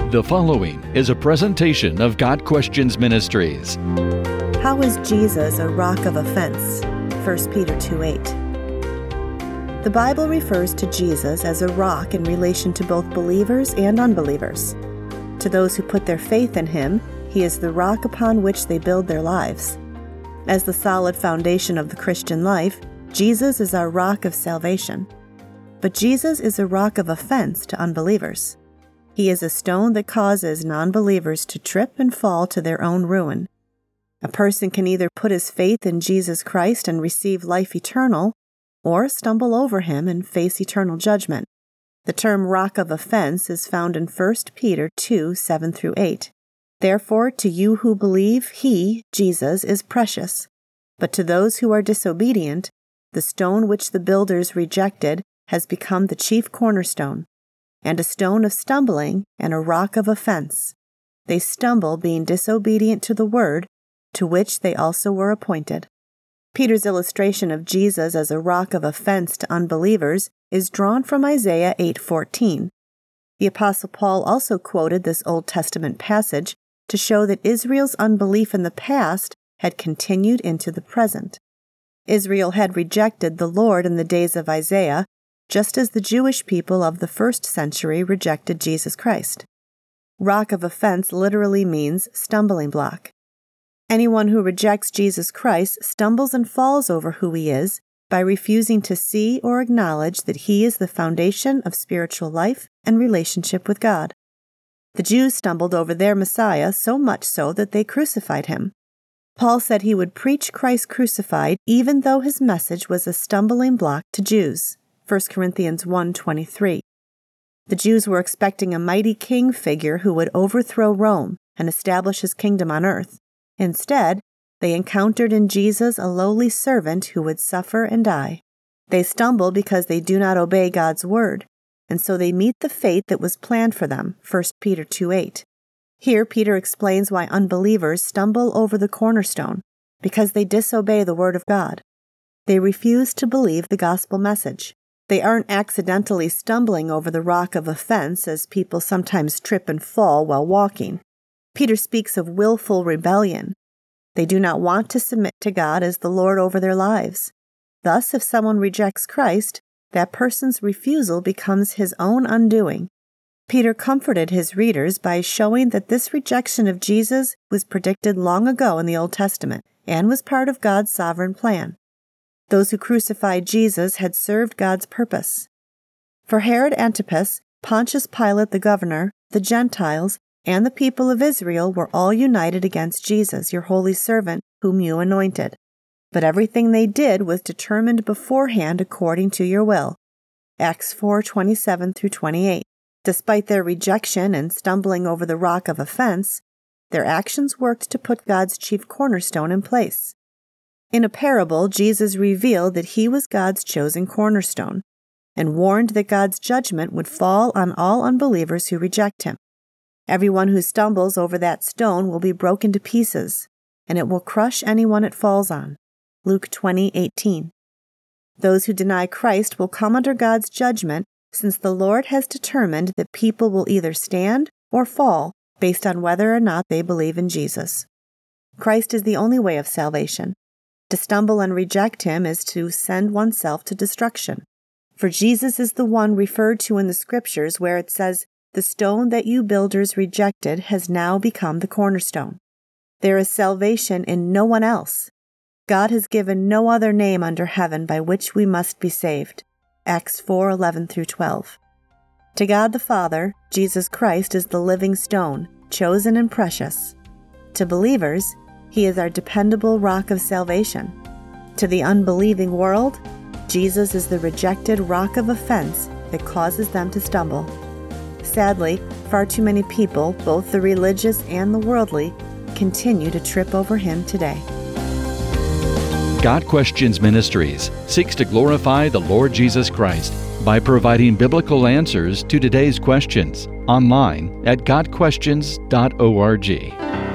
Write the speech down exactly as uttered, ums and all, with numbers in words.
The following is a presentation of God Questions Ministries. How is Jesus a rock of offense? First Peter two eight. The Bible refers to Jesus as a rock in relation to both believers and unbelievers. To those who put their faith in him, he is the rock upon which they build their lives. As the solid foundation of the Christian life, Jesus is our rock of salvation. But Jesus is a rock of offense to unbelievers. He is a stone that causes non-believers to trip and fall to their own ruin. A person can either put his faith in Jesus Christ and receive life eternal, or stumble over him and face eternal judgment. The term rock of offense is found in First Peter two seven through eight. Therefore, to you who believe, he, Jesus, is precious. But to those who are disobedient, the stone which the builders rejected has become the chief cornerstone, and a stone of stumbling and a rock of offense. They stumble, being disobedient to the word, to which they also were appointed. Peter's illustration of Jesus as a rock of offense to unbelievers is drawn from Isaiah eight fourteen. The Apostle Paul also quoted this Old Testament passage to show that Israel's unbelief in the past had continued into the present. Israel had rejected the Lord in the days of Isaiah, just as the Jewish people of the first century rejected Jesus Christ. Rock of offense literally means stumbling block. Anyone who rejects Jesus Christ stumbles and falls over who he is by refusing to see or acknowledge that he is the foundation of spiritual life and relationship with God. The Jews stumbled over their Messiah so much so that they crucified him. Paul said he would preach Christ crucified even though his message was a stumbling block to Jews. First Corinthians one twenty-three. The Jews were expecting a mighty king figure who would overthrow Rome and establish his kingdom on earth. Instead, they encountered in Jesus a lowly servant who would suffer and die. They stumble because they do not obey God's word, and so they meet the fate that was planned for them. First Peter two eight. Here, Peter explains why unbelievers stumble over the cornerstone, because they disobey the word of God. They refuse to believe the gospel message. They aren't accidentally stumbling over the rock of offense as people sometimes trip and fall while walking. Peter speaks of willful rebellion. They do not want to submit to God as the Lord over their lives. Thus, if someone rejects Christ, that person's refusal becomes his own undoing. Peter comforted his readers by showing that this rejection of Jesus was predicted long ago in the Old Testament and was part of God's sovereign plan. Those who crucified Jesus had served God's purpose. For Herod Antipas, Pontius Pilate the governor, the Gentiles, and the people of Israel were all united against Jesus, your holy servant, whom you anointed. But everything they did was determined beforehand according to your will. Acts four twenty-seven through twenty-eight. Despite their rejection and stumbling over the rock of offense, their actions worked to put God's chief cornerstone in place. In a parable, Jesus revealed that he was God's chosen cornerstone, and warned that God's judgment would fall on all unbelievers who reject him. Everyone who stumbles over that stone will be broken to pieces, and it will crush anyone it falls on. Luke twenty eighteen. Those who deny Christ will come under God's judgment, since the Lord has determined that people will either stand or fall based on whether or not they believe in Jesus. Christ is the only way of salvation. To stumble and reject him is to send oneself to destruction. For Jesus is the one referred to in the Scriptures where it says, "The stone that you builders rejected has now become the cornerstone." There is salvation in no one else. God has given no other name under heaven by which we must be saved. Acts four eleven through twelve. To God the Father, Jesus Christ is the living stone, chosen and precious. To believers, he is our dependable rock of salvation. To the unbelieving world, Jesus is the rejected rock of offense that causes them to stumble. Sadly, far too many people, both the religious and the worldly, continue to trip over him today. God Questions Ministries seeks to glorify the Lord Jesus Christ by providing biblical answers to today's questions online at god questions dot org.